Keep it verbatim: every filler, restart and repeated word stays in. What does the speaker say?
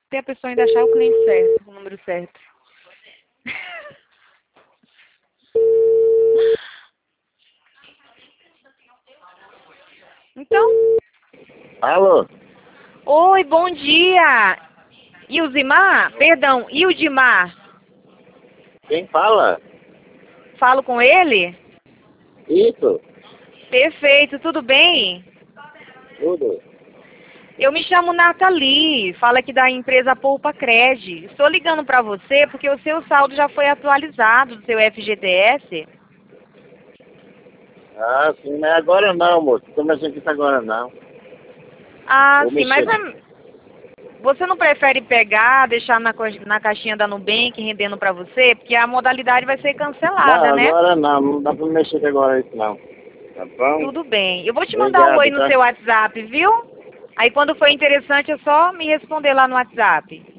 Até a pessoa ainda achar o cliente certo, o número certo. Então? Alô? Oi, bom dia. Ilzimar? Perdão, Ildimar. Quem fala? Falo com ele? Isso? Perfeito, tudo bem? Tudo? Eu me chamo Nathalie, fala aqui da empresa Poupa Cred. Estou ligando para você porque o seu saldo já foi atualizado do seu F G T S. Ah, sim, mas agora não, moço. Estou mexendo com isso agora não. Ah, Vou sim, mas mexer. é- você não prefere pegar, deixar na, co- na caixinha da Nubank rendendo para você? Porque a modalidade vai ser Não, cancelada, né? agora não. Não dá para mexer agora isso não. Tá bom? Tudo bem. Eu vou te mandar um oi Obrigado, no tá? seu WhatsApp, viu? Aí quando for interessante é só me responder lá no WhatsApp.